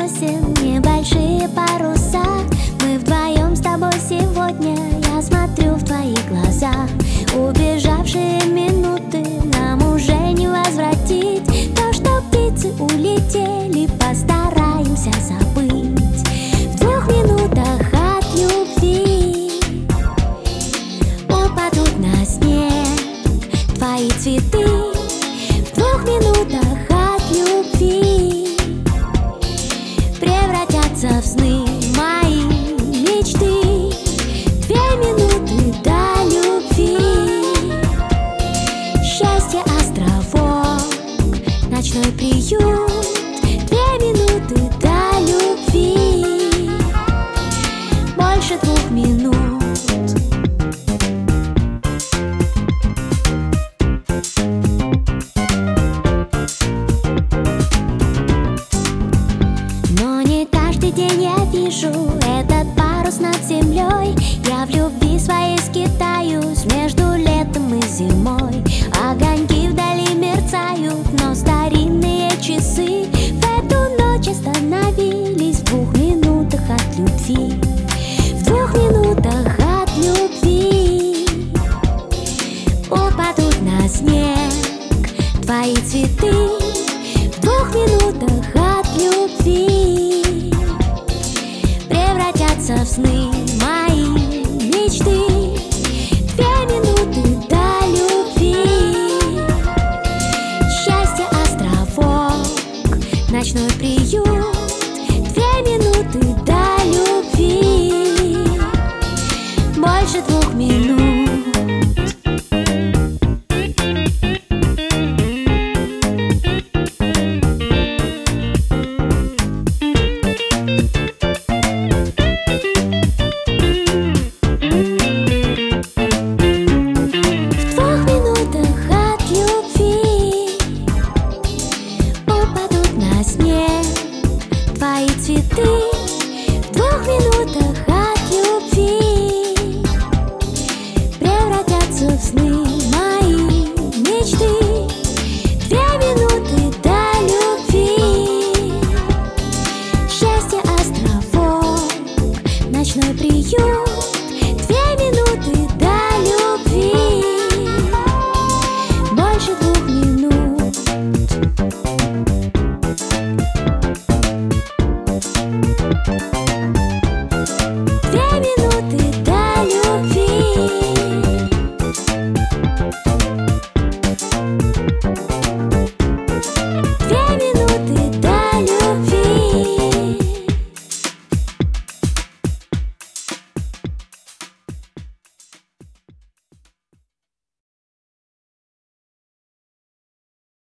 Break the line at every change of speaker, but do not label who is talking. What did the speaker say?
сосен небольшие паруса. Мы вдвоем с тобой сегодня, я смотрю в твои глаза. Убежавшие минуты нам уже не возвратить. То, что птицы улетели, постараемся забыть. В 2 минутах от любви упадут на снег твои цветы. В 2 минутах от любви превратятся в сны мои мечты. 2 минуты до любви. Счастье, островок, ночной приют. 2 минуты до любви. Больше 2 минут. День я вижу этот парус над землей. Я в любви своей скитаюсь между летом и зимой. Огоньки вдали мерцают, но старинные часы в эту ночь остановились в 2 минутах от любви. В 2 минутах от любви упадут на снег твои цветы. В 2 минутах от любви превратятся в сны мои мечты. 2 минуты до любви. Счастье, островок, ночной приют.